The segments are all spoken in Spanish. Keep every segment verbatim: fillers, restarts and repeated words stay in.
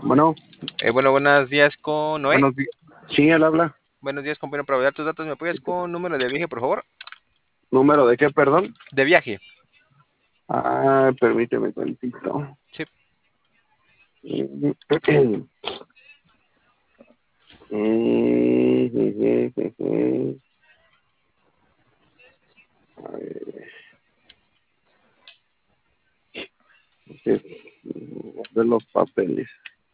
Bueno, Eh, bueno, buenos días con Noé. buenos días. Sí, él habla. Buenos días, compañero. Para dar tus datos, ¿me apoyas con número de viaje, por favor? ¿Número de qué, perdón? De viaje. Ah, permíteme tantito. Sí. A ver, es- de los papeles.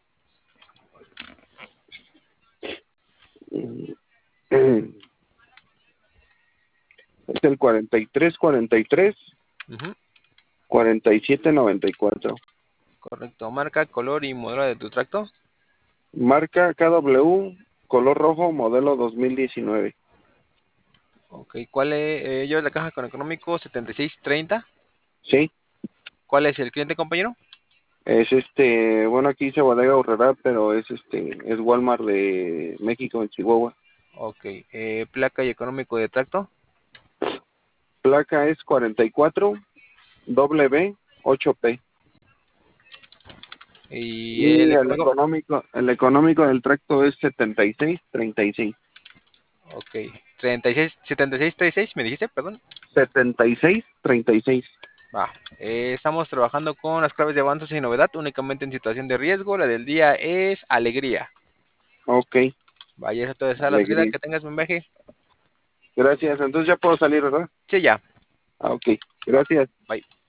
Es el cuarenta y tres, cuarenta y tres, Ujú. cuarenta y siete, noventa y cuatro. Correcto. Marca, color y modelo de tu tracto. Marca K W, color rojo, modelo dos mil diecinueve. Ok. ¿Cuál es? Eh, lleva la caja con económico setenta y seis treinta. Sí, ¿Cuál es el cliente, compañero? es este, bueno, aquí dice Bodega Aurrera, pero es este, es Walmart de México, en Chihuahua. Ok. Eh, placa y económico de tracto. Placa es cuarenta y cuatro W ocho P. Y Y el el económico. económico, el económico del tracto es setenta y seis treinta y seis. Ok. treinta y seis, setenta y seis treinta y seis, me dijiste, perdón. setenta y seis treinta y seis. Va. Eh, estamos trabajando con las claves de avances sin novedad, únicamente en situación de riesgo. La del día es alegría. Ok, Vaya, eso toda esa la salida. alegría. Que tengas buen viaje. Gracias, entonces ya puedo salir, ¿verdad? Sí, ya. Ah, ok, gracias. Bye.